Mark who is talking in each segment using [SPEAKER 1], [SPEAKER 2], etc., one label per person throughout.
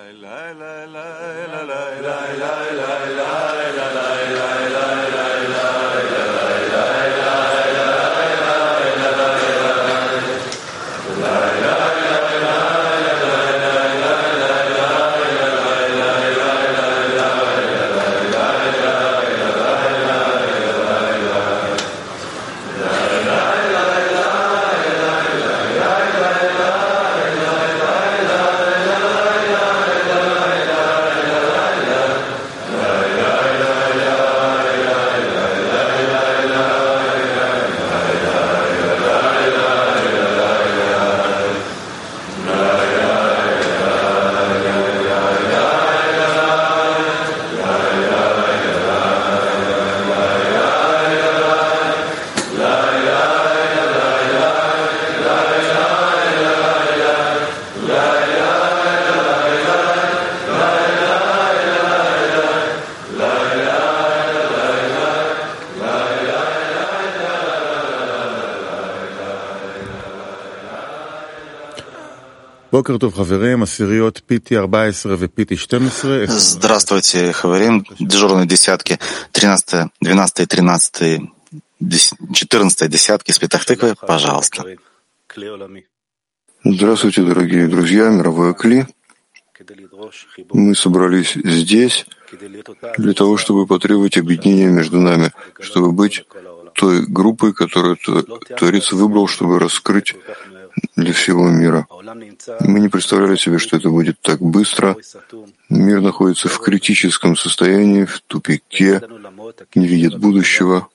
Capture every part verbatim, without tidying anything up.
[SPEAKER 1] Здравствуйте, Хаверим. Дежурные десятки, тринадцатая, двенадцатая, тринадцатая, четырнадцатая десятки с Петах-Тыквы, пожалуйста.
[SPEAKER 2] Здравствуйте, дорогие друзья, мировое Кли. Мы собрались здесь для того, чтобы потребовать объединения между нами, чтобы быть той группой, которую Творец выбрал, чтобы раскрыть для всего мира. Мы не представляли себе, что это будет так быстро. Мир находится в критическом состоянии, в тупике, не видит будущего.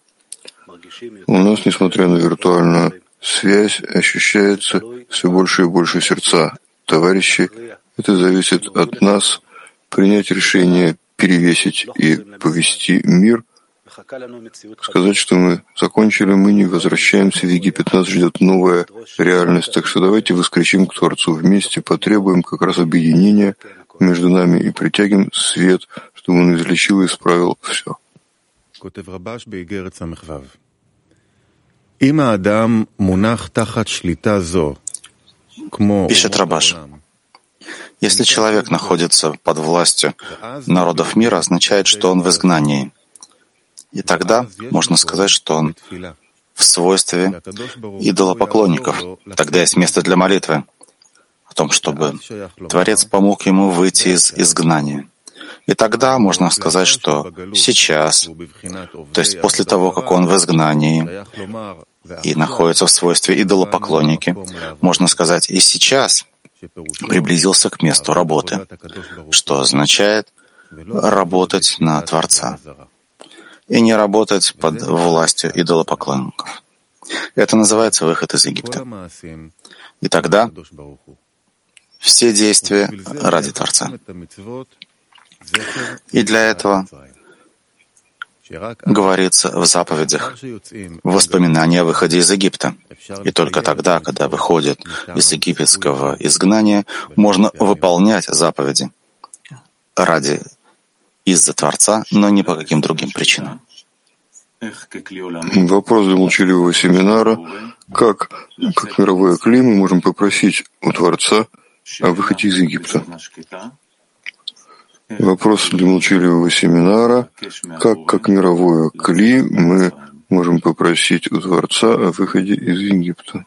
[SPEAKER 2] У нас, несмотря на виртуальную связь, ощущается все больше и больше сердца. Товарищи, это зависит от нас принять решение перевесить и повести мир, сказать, что мы закончили, мы не возвращаемся в Египет, нас ждет новая реальность. Так что давайте воскресим к Творцу вместе, потребуем как раз объединения между нами и притягиваем свет, чтобы он излечил и исправил все.
[SPEAKER 1] Пишет Рабаш. Если человек находится под властью народов мира, означает, что он в изгнании. И тогда можно сказать, что он в свойстве идолопоклонников. Тогда есть место для молитвы о том, чтобы Творец помог ему выйти из изгнания. И тогда можно сказать, что сейчас, то есть после того, как он в изгнании и находится в свойстве идолопоклонники, можно сказать, и сейчас приблизился к месту работы, что означает работать на Творца и не работать под властью идолопоклонников. Это называется выход из Египта. И тогда все действия ради Творца. И для этого говорится в заповедях воспоминания о выходе из Египта. И только тогда, когда выходит из египетского изгнания, можно выполнять заповеди ради из-за Творца, но не по каким другим причинам.
[SPEAKER 2] Вопрос для молчаливого семинара. Как, как мировое Кли, мы можем попросить у Творца о выходе из Египта? Вопрос для молчаливого семинара. Как, как мировое Кли, мы можем попросить у Творца о выходе из Египта?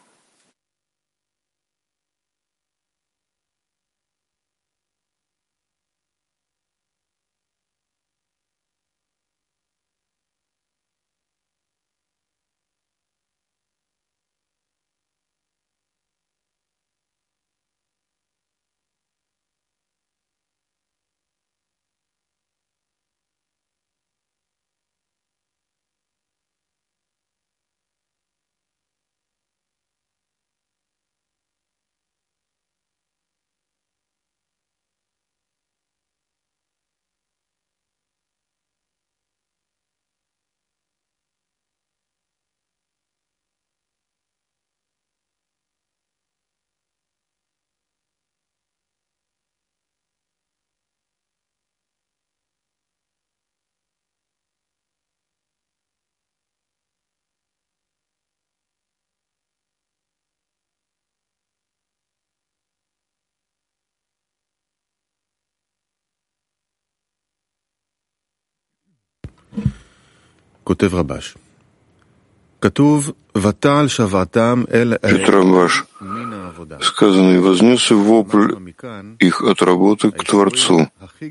[SPEAKER 2] Рабаш. Сказано, и вознесся вопль их от работы к Творцу.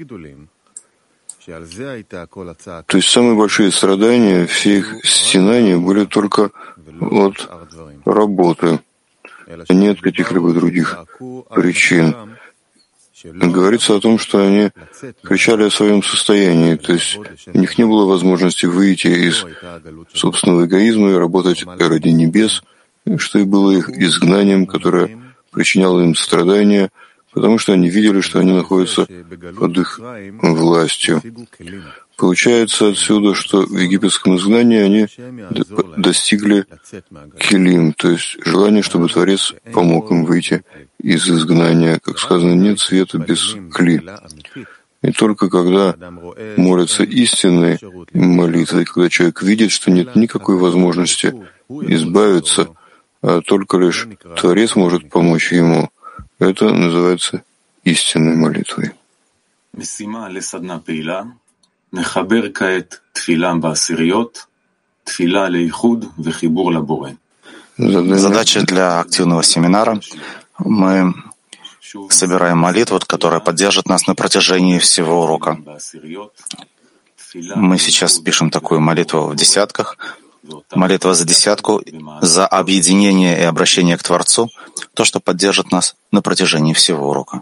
[SPEAKER 2] То есть самые большие страдания, все их стенания были только от работы, нет каких-либо других причин. Говорится о том, что они кричали о своем состоянии, то есть у них не было возможности выйти из собственного эгоизма и работать ради небес, что и было их изгнанием, которое причиняло им страдания, потому что они видели, что они находятся под их властью. Получается отсюда, что в египетском изгнании они достигли килим, то есть желание, чтобы Творец помог им выйти из изгнания. Как сказано, нет света без кли. И только когда молятся истинной молитвой, когда человек видит, что нет никакой возможности избавиться, а только лишь Творец может помочь ему, это называется истинной молитвой.
[SPEAKER 1] Задача для активного семинара. Мы собираем молитву, которая поддержит нас на протяжении всего урока. Мы сейчас пишем такую молитву в десятках. Молитва за десятку, за объединение и обращение к Творцу, то, что поддержит нас на протяжении всего урока.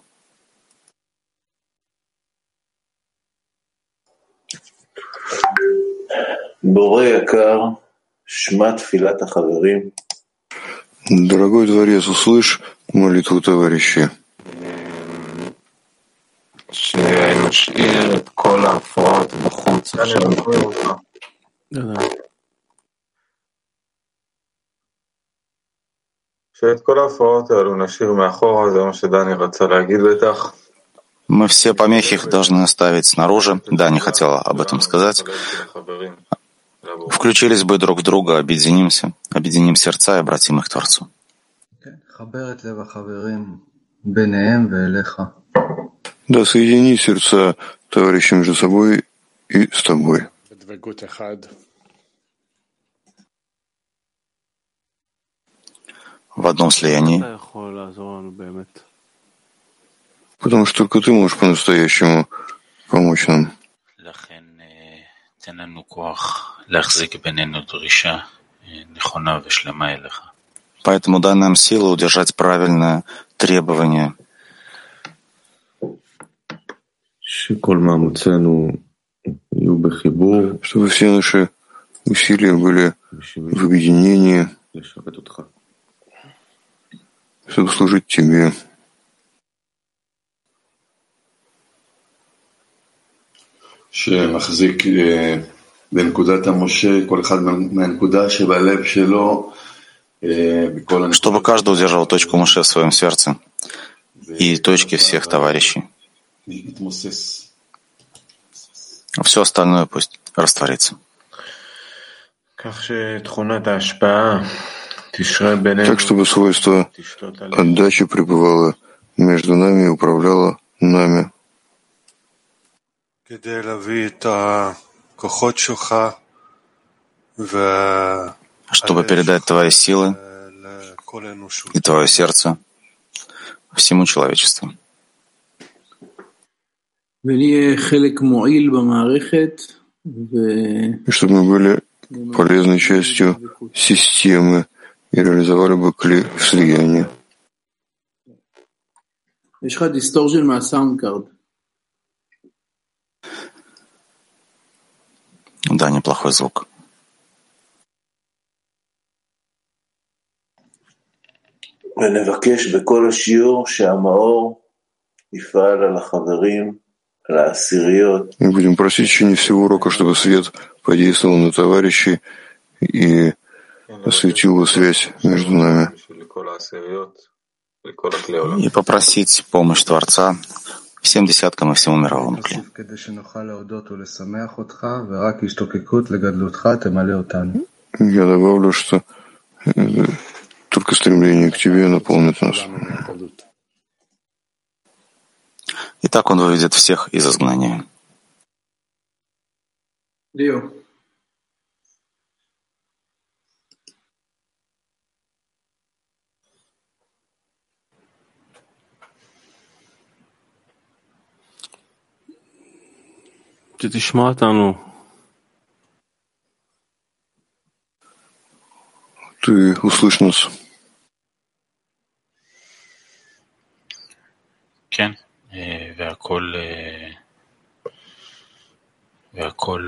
[SPEAKER 2] Дорогой Творец, услышь молитву товарищей.
[SPEAKER 1] Мы все помехи их должны оставить снаружи. Да, не хотела об этом сказать. Включились бы друг в друга, объединимся, объединим сердца и обратим их к Творцу.
[SPEAKER 2] Да, соедини сердца товарищи между собой и с тобой.
[SPEAKER 1] В одном слиянии.
[SPEAKER 2] Потому что только ты можешь по-настоящему помочь нам.
[SPEAKER 1] Поэтому дай нам силу удержать правильное требование.
[SPEAKER 2] Чтобы все наши усилия были в объединении, чтобы служить Тебе.
[SPEAKER 1] Чтобы каждый удержал точку Моше в своем сердце и точки всех товарищей. А все остальное пусть растворится.
[SPEAKER 2] Так, чтобы свойство отдачи пребывало между нами и управляло нами.
[SPEAKER 1] Чтобы передать Твои силы и Твое сердце всему человечеству.
[SPEAKER 2] И чтобы мы были полезной частью системы и реализовали бы кли в слиянии.
[SPEAKER 1] Да, неплохой звук.
[SPEAKER 2] Мы будем просить в течение всего урока, чтобы свет подействовал на товарищей и осветил связь между нами.
[SPEAKER 1] И попросить помощь Творца всем десяткам и всему мировому кли.
[SPEAKER 2] Я добавлю, что только стремление к Тебе наполнит нас.
[SPEAKER 1] И так Он выведет всех из изгнания.
[SPEAKER 3] Лео.
[SPEAKER 2] Ты услышь нас.
[SPEAKER 3] כן, והכל, והכל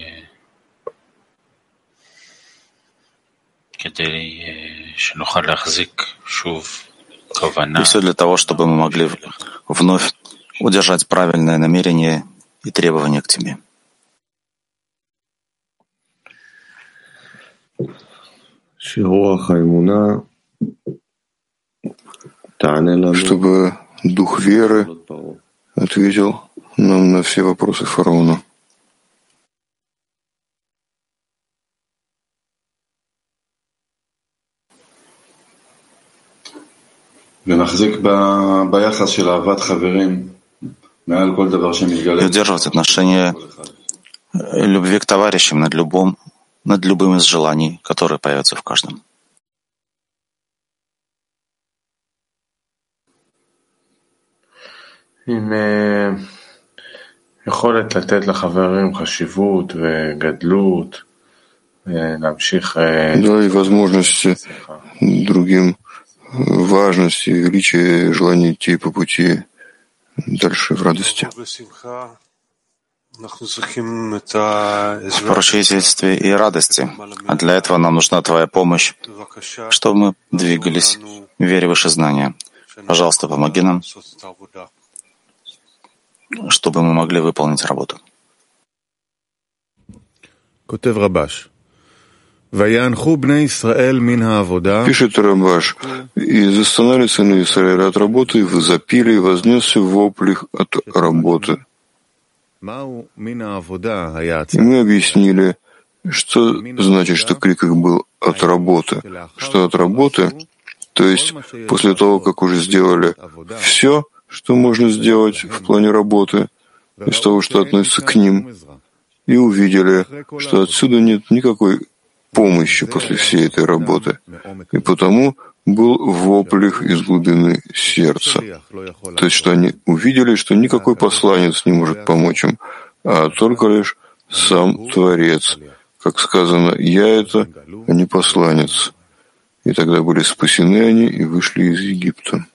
[SPEAKER 3] כדי שנוכל להחזיק שוב כוונה.
[SPEAKER 1] И все для того, чтобы мы могли вновь удержать правильное намерение и требования к тебе.
[SPEAKER 2] Чтобы дух веры ответил нам на все вопросы фараона.
[SPEAKER 1] И удерживать отношения любви к товарищам над любым, над любым из желаний, которые появятся в каждом.
[SPEAKER 2] Да, и возможности другим важности, величия, желания идти по пути дальше в радости.
[SPEAKER 1] В поручительстве и радости. А для этого нам нужна Твоя помощь, чтобы мы двигались в вере выше знания. Пожалуйста, помоги нам, чтобы мы могли выполнить работу.
[SPEAKER 2] Пишет Рабаш, и застановили сыны Израиля от работы, и возопили, и вознесся вопль их от работы. И мы объяснили, что значит, что крик их был от работы. Что от работы, то есть после того, как уже сделали все, что можно сделать в плане работы, из того, что относится к ним, и увидели, что отсюда нет никакой помощи после всей этой работы. И потому был вопль их из глубины сердца. То есть, что они увидели, что никакой посланец не может помочь им, а только лишь сам Творец. Как сказано, «Я это, а не посланец». И тогда были спасены они и вышли из Египта.